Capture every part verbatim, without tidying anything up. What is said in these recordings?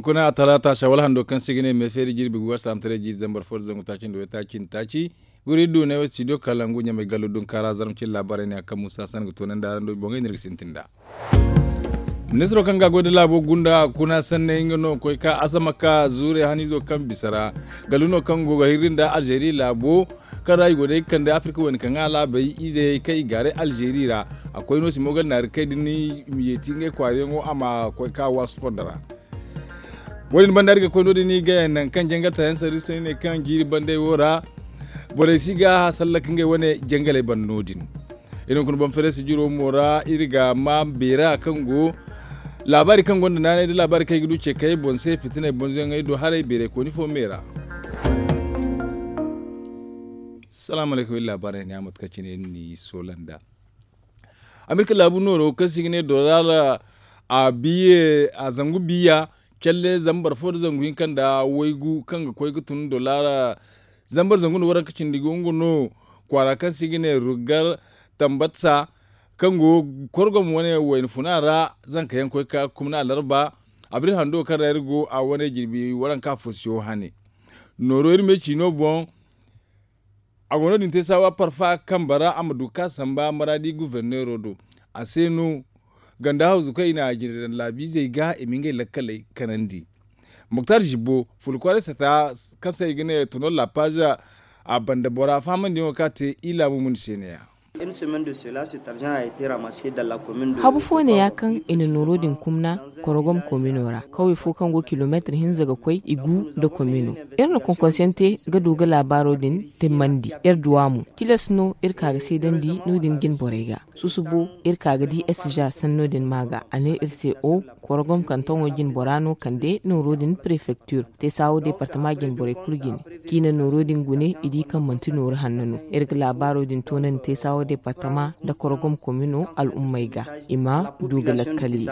kuna talata shawal hando kan sigine me feri jirbi wasa amtare jir zambar for zangu takin do takin taci guri do ne studio kalangu nya me galudun kara zarmcin labarai ne akan Musa San to nan da ran bonga ne sintinda Nisro kan ga gode labo gunda kuna sanne ingano ko ka asamaka zure hanizo kan bisara galuno kan goga hirinda Algeria labo karai gode kan da Afrika wani kan ala bai ize kai gare Algeria akwai no simogal na kai dini miyetinge kware ngo ama ko ka wasfodara wani bandar ga kono dini ga nan kan jangata yan sari sai ne kan jiri bandai wora bore siga sallakin ga wani jangale bannodin idan kun ban fere su jiro mora iriga ma bera kango labari kan gonda nane da labari kai gudu ce kai bon sai fitina bon zan ai do harai bere ko ni fo mera assalamu alaikum labarai ne amat kace ne ni solanda amerika labu noro kasi ne dollar a biye a zangu biya kelle zambar fo zangu kan da waigu kan ga koy gutun dollar zambar zangu no waran kacin digongo no kwara kan sigine rugar tambatsa kango korgom wani wani funara zan kayan koy ka kuma larba abril hando kan rayargo a wani girbi waran ka fosyo hane noro irme chino bon agono din tesawa parfa kambara amadu ka samba maradi gouverneur rodo asenu ganda hauzu kai na gidan labi zai ga eminge lakalai kanandi muktar jibo fulkware sata kasa igine tuno la page a bandabora faman din wakati ila mumun seniya habu fone ya kan ina norodin kumna korogom kominora kawai fo kan go kilometer hin zaga kwai igu da komino irna konkonsente ga doga labaro din timmandi ir duwamu tilasno ir kaga sai dandi nudin gin borega susubo ir kaga di esja sanno din maga ane irse o korogom kanton gin borano kande norodin prefecture te sawo departement gin bore kulgin kina norodin gune idi kan mantinor hannano ir labaro din tonan te sawo departement da korogom komino al'ummaiga ima duga lakkali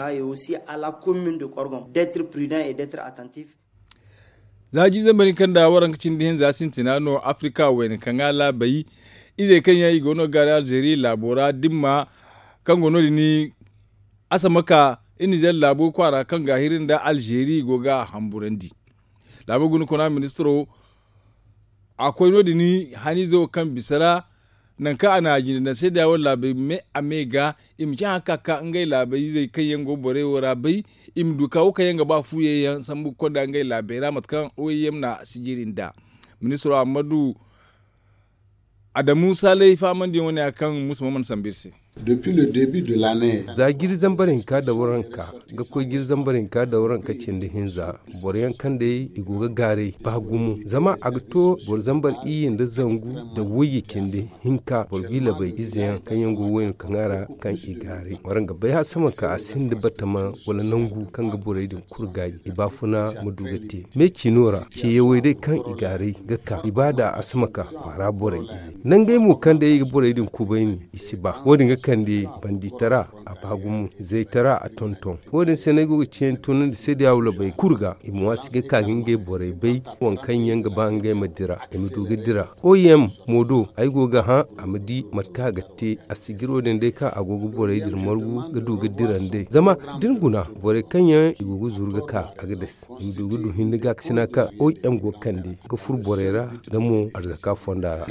zaji zambarin kan da waran kacin dihin zasin tinano Afrika wani kan ala bai ide kan yayi gono gare Algeria labora dimma kan gono ni asamaka inijel labo kwara kan gahirin da Algeria goga hamburandi labo gunu kona ministro akwai no dini hanizo kan bisara nan ka ana jini na sai da wala bai me amega imki haka ka ngai labai zai kai yango bore wora bai im duka uka yanga ba fuye yan sambu ko da ngai labai ramat kan oyem na sigirin da ministro Amadu Adamu Saleh faman din wani akan musamman Sambirse Depuis le début de l'année, za girzambarin ka da wuranka ga ko girzambarin ka da wuranka cin da hinza boryan kan da igoga gare ba gumu zama agto borzambar iyin da zangu da wuyi kin da hinka borbila bai iziyan kan yango wayin kanara kan igare waran ga bai hasama ka asin da batama wala nangu kan ga borai da kurgayi ibafuna mudugate me cinora ce yawai dai kan igare ga ka ibada asmaka fara borai izi nan gai mu kan da yi borai din kubaini isi ba wodin ga kandi banditara a bagumu zai tara a tonton wadin senego cien tunan da sai da yawula bai kurga imu wasu ga kagin gai bore bai wankan yanga ban gai madira imi dogi dira oyem modo ai goga ha amadi matka gatte a sigiro den dai ka agogo bore dir margu ga dogi diran dai zama dinguna bore kanya igogo zurga ka agades imi dogi du hindiga sina ka oyem go kandi ga fur borera da mu arzaka fondara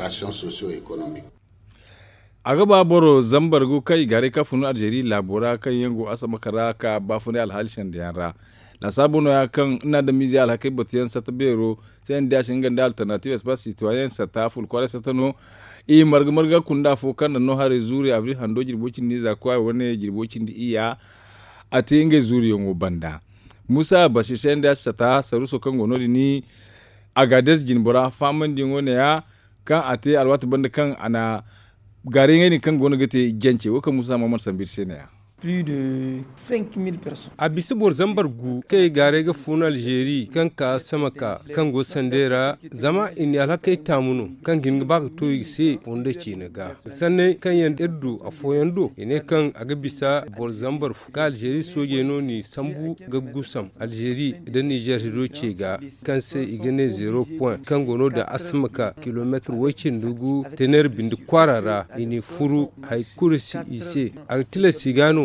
a gaba boro zambargu kai gare kafin Algeria labora kan yango asa makara ka bafune alhalishan da yara na sabuno ya kan ina da mizi alhakai batiyan sata bero sai inda shin ganda alternative espace citoyen sata ful kware satano i marga marga kunda fo kan no hare zuri avril hando jirbocin ni za kwa wani jirbocin di iya ate inge zuri yongo banda Musa Bashir sai inda sata saruso kan gono ni agades jinbora faman dingo ne ya kan ate alwata banda kan ana gare ngani kan gona gate jance waka Musa Mamman Sambir Seniya plus de cinq mille personnes a bisi bor zambar gu kai gare ga funa Algeria kan ka samaka kan go sandera zama in ala kai tamunu kan gin ba ka to se onde ci ne ga sanne kan yan eddu a foyando ine kan aga bisa bor zambar fu ga Algeria soje no ni sambu ga gusam Algeria da Niger hiro ce ga kan sai igene zero point kan gono da asmaka kilometer wacin dugu tener bindu kwarara ini furu hay kursi ise a tila sigano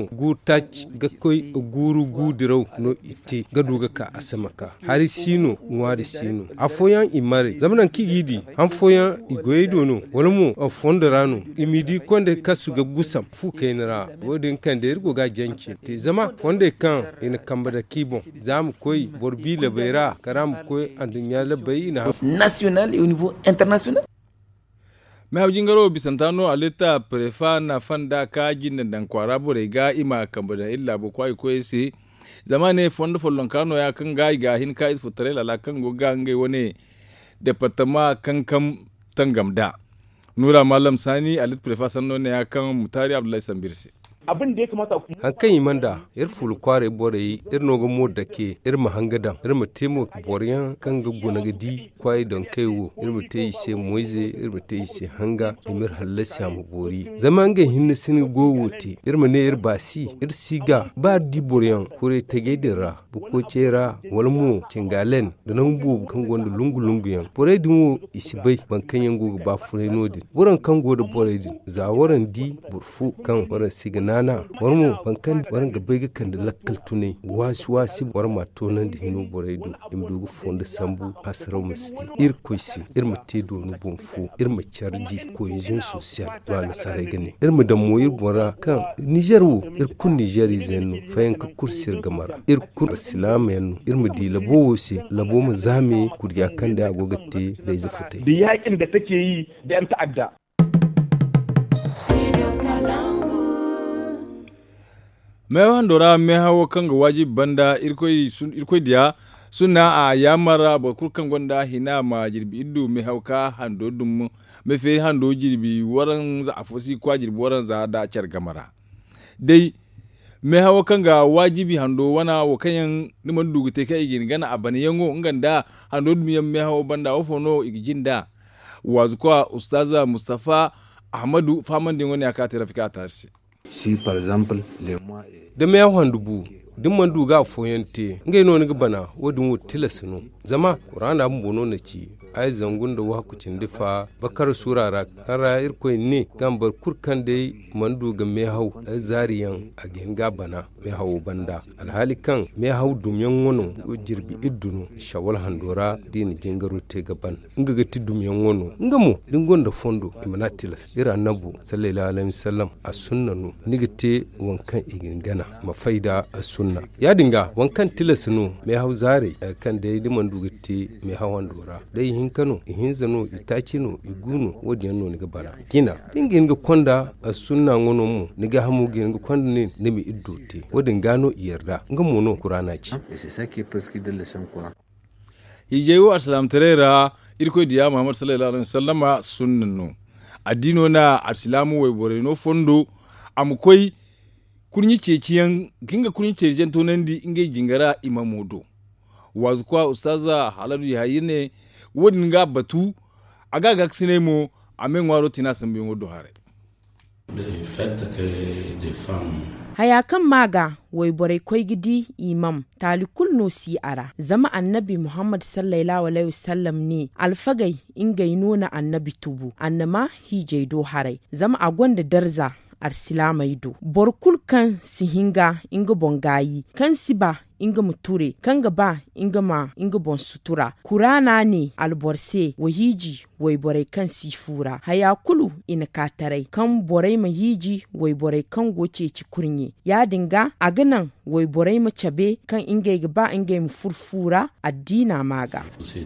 mo guta ga koi guru gudirau no ite ga duga ka asamaka hari sino ngwari sino afoyan imare zamanan kigidi han foyan igoido no wala mo afondarano imidi konde kasu ga gusam fu kainara wodin kan da irgo ga janke te zama fonde kan ina kamba da kibon zamu koi borbi la beira karam koi andunya la bayina national et au niveau international. mai haujin garo bisantano alita prefa na fanda ka jinda dan kwara bore ga ima kamba da illa bo kwai ko ese zamane fondo follon kano ya kan ga ga hin ka futare la kan go ga ngai wone departement kan kam tangamda nura malam sani alit prefa sanno ne ya kan mutari abdullahi sambirsi abin da ya kamata ku hankan yi manda ir ful kware bore yi ir nogo mod da ke ir mahangadan ir mutemo boryan kan ga gona gadi kwai don kaiwo ir mutei se moize ir mutei se hanga imir halasi am bori zaman ga hinne sin go wote ir mane ir basi ir siga ba di boryan kure tege dira bu ko cera walmu cingalen da nan bu kan gonda lungu lungu yan bore dimo isibai ban kan yango ba fure nodi buran kan go da bore din zawaran di burfu kan waran sigana nana warmo bankan waran ga bai kan da lakkal tune wasu wasi war ma tonan da hino boraido im dugu fonda sambu asaro musti ir koisi ir mate do no bonfu ir ma charji cohesion social ba na sare gane ir mu da moyir bora kan Niger wo ir kun Nigeri zenu fayan ka kursir gamara ir kun islam yanu ir mu di labo wose labo mu zame kurya kan da agogate da izu futai da yakin da take yi da yan ta'adda. mewan dora me hawo kanga wajib banda irkoi sun irkoi dia suna a yamara ba kurkan gonda hina ma jirbi iddu me hauka hando dum me fe hando jirbi waran za afosi kwa jirbi waran za da char gamara dai me hawo kanga wajibi hando wana wakanyan niman dugute kai igin gana abani yango nganda hando dum yam me hawo banda ofono igijinda wazukwa ustaza Mustafa Ahmadu faman din wani akata rafika tarsi. Si par exemple les mois da me yawan dubu duk man duga foyante ngai no ni bana wodin wutila sunu zama qur'ana mun bono na ci ai zangun da wa kucin difa bakar surara kara irko ne gambar kurkan dai man duga me hau zariyan a genga bana me hau banda alhali kan me hau dumyan wono jirbi idduno shawal handora din gengaro te gaban nga gati dumyan wono ngamo dingon da fondo imana tilas ira nabu sallallahu alaihi wasallam a sunnanu nigite wankan igingana mafaida a sunna ya dinga wankan tilasinu me hau zare kan dai diman dugati me hawan dora dai hin kano hin zano itacino igunu wodi yanno ni gabana kina dingin ga konda a sunna ngono mu ni ga hamu gin ga konda ne ne mi iddote wodin gano iyarda ngamo no qur'ana ci c'est ça qui est presque de leçon quoi hijewu assalam terera irko diya muhammad sallallahu alaihi wasallama sunnanu addino na asilamu we boreno fondo amkoi kunyi ceciyan kinga kunyi ceciyan tonandi inge jingara imamodo wazukwa ustaza haladu yayine wodin ga batu aga gaksine mo amen waro tina sambe ngodo hare le fait que des femmes hayakan maga wai borai kwai gidi imam talikul no si ara zama annabi muhammad sallallahu alaihi wasallam ne alfagai ingai nuna annabi tubu annama hijaido harai zama agwanda darza arsilamaido borkul kan sihinga inga bongayi kan siba inga muture kan gaba inga ma inga bon sutura kurana ne alborse wahiji wai borai kan sifura hayakulu ina katarai kan borai mahiji wai borai kan goce ci kurnye ya dinga a ganan wai borai macabe kan inga gaba inga mu furfura addina maga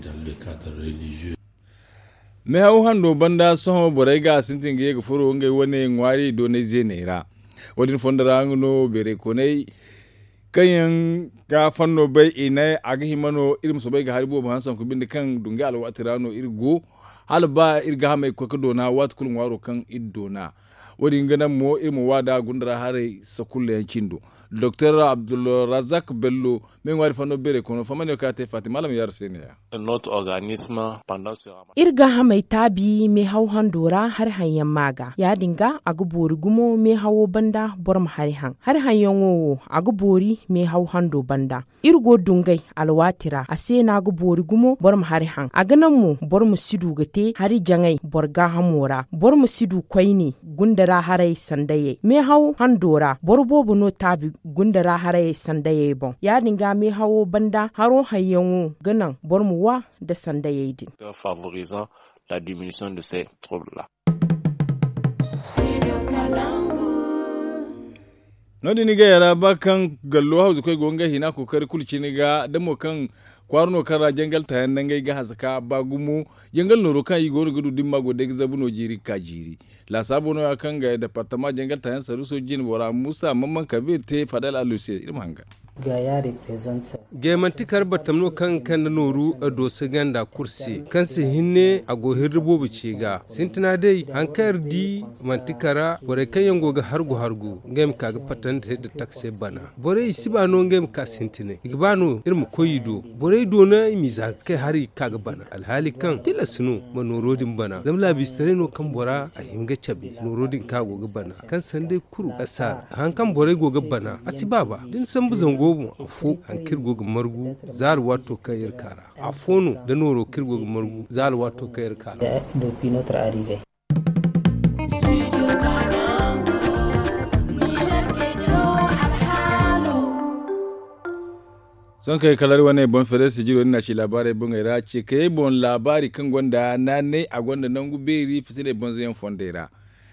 me hau hando banda soho borai ga sintin ge ga furo ngai wone ngwari do ne zenera wadin fondara ngono bere konai kayan ga fanno bai ina aga himano irin so bai ga harbo ba hansan ku bin kan dunga alwatirano irgo halba irga mai kokado na wat kulun waro kan iddona wadin ganan mo irmu wada gundara hare sakulle yankindo Docteur Abdul Razak Bello men wari fanno bere kono famane ka te Fatima lam yar seniya notre organisme pendant ce ramadan irga hamai tabi me hau handora har hanyan maga ya dinga agubori gumo me hawo banda borm har han har hanyan wo agubori me hau hando banda irgo dungai alwatira ase na agubori gumo borm har han aganan mu bormu sidu gate hari jangai borga hamora bormu sidu kwaini gundara gundara harai sandaye me hawo handora borbobu no tabi gundara harai sandaye bon ya dinga me hawo banda haro hayyanwo ganan bormuwa da sandaye din favorisant la diminution de ces troubles-là. no dini ga yara bakan gallo hausa kai gonga hina kokari kulci ni ga damo kan kwarno kara jangal ta yan ngai ga hasaka bagumu jangal noro kan yi gonu gudu dimma go deg zabuno jiri ka jiri la sabono ya kan ga departement jangal ta yan saruso jin bora musa mamman kabir te fadal aluse irin hanga ga ya representa gemantikar batamno kan kan noru a dosu ganda kursi kan si hinne a gohin rubobu ce ga sintina dai hankar di mantikara bore kan yango ga hargu hargu ngem ka ga patanta da taxe bana bore isi ba no ngem ka sintine igbano irmu koyido bore do na mi za kai hari ka ga bana alhali kan tilasnu ma norodin bana zamla bistare no kan bora a himga chabe norodin ka go ga bana kan sande kuru asar hankan bore go ga bana asibaba din san buzan gobu afo an kirgo ga margu zal wato kayir kara afono da noro kirgo ga margu zal wato kayir kara depuis notre arrivée. son kai kalar wani bon fere su jiro ina ci labarai bon ira ce kai bon labari kan gwanda na ne a gwanda nan guberi fisire bon zayan fondera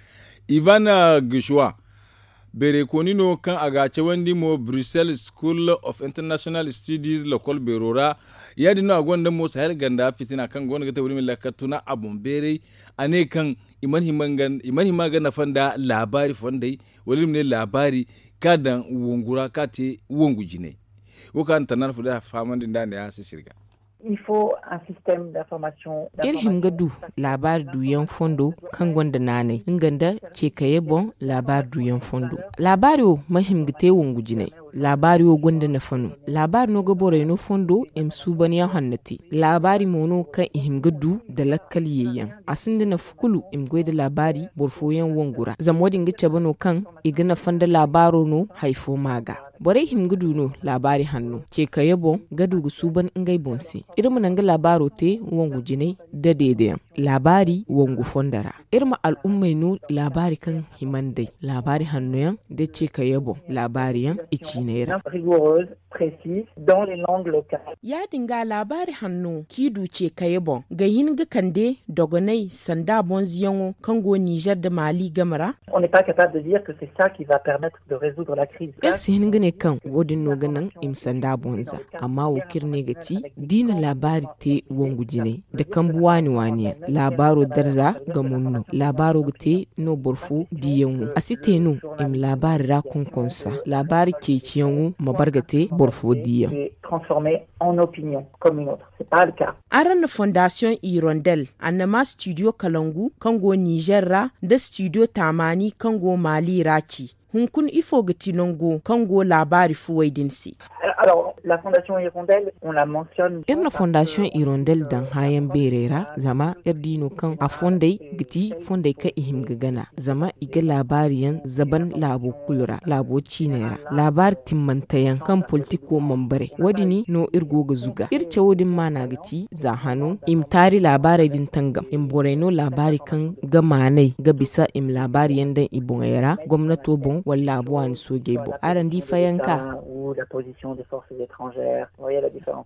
Ivana Gishwa bere konino kan agace wandi mo Brussels School of International Studies local berora ya dino a gwanda mo sahel ganda fitina kan gwanda ta wuri lakatuna abun bere ane kan iman himangan iman himagan na fanda labari fondai wali ne labari kadan wongura kate wongujine wukan tanar fuda famandin da ne ya sisirga il faut un système d'information irhim gadu labar duyan fondo kan gwanda nane inganda ce kaye bon labar duyan fondo labario mahim gite wongujine labario gwanda na fanu labar no gabore no fondo im subaniya hannati labari mono kan ihim gadu da lakkal yeyan asinda na fukulu im gweda labari borfoyan wongura zamodin gice bano kan igana fanda labaro no haifo maga bore him gudu no labari hannu ce ka yabo gadu gu suban ngai bonsi irma nanga labaro te wongu jinai da dede labari wongu fondara irma al'ummai no labari kan himandai labari hannu yan da ce ka yabo labari yan icinera rigoureuse précise dans les langues locales ya dinga labari hannu kidu ce ka yabo ga yin ga kande dogonai sanda bonziyango kango Niger da Mali gamara on n'est pas capable de dire que c'est ça qui va permettre de résoudre la crise ne kan wodin no ganan imsanda bonza amma wukir ne gati dina labari te wongu jine da kan buwani wani labaro darza ga munno labaro gate no borfu diyanwu asite no im labari ra kunkonsa labari ke ciyanwu mabargate borfu diyan transformé en opinion comme une autre c'est pas le cas aran fondation Hirondelle annama studio Kalangu kango Niger ra da studio Tamani kango Mali raci hunkun ifo gati nongo kango labari fuwaidinsi. Alors, la Fondation Hirondelle, on la mentionne. Irna Fondation Hirondelle dan hayan berera zama irdino kan a fondai gati fondai ka ihim gagana zama iga labariyan zaban labo kulura labo cinera labar timmantayan kan politiko mambare wadini no irgo ga zuga irce wodin mana gati za hanu im tari labarai din tangam im boreno labari kan ga manai ga bisa im labari yandan ibongayara gwamnato bon walla abuwan soge bo aran di fayanka ou la position des forces étrangères vous voyez la différence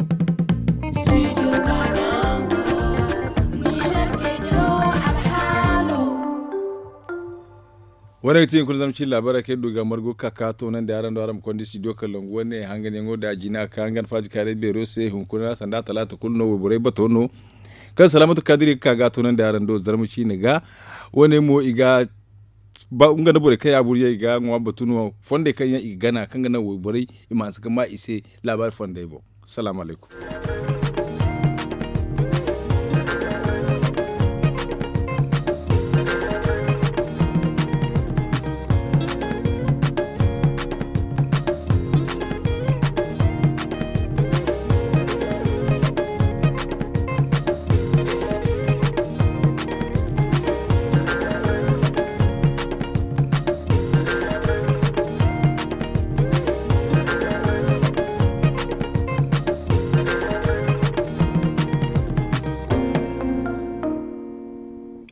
wani tin kun zamci labara ke duga margo kaka to nan da yaran da yaran kondi studio kallon wani hangan yango da jina ka hangan faji kare bero sai hunkuna sanda talata kulno bore batono kan salamatu kadiri kaga to nan da yaran do zarmuci ne ga wani mo iga ba unga na bore kai aburiya iga ngwa batuno fonde kan ya igana kan ga na bore imansu kama ise labar fonde bo assalamu alaikum